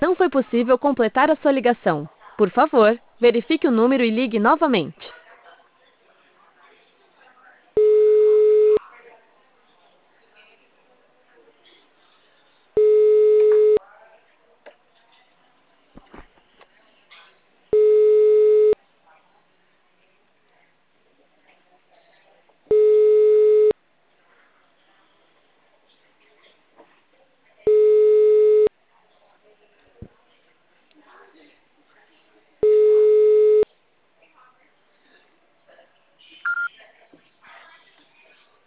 Não foi possível completar a sua ligação. Por favor, verifique o número e ligue novamente.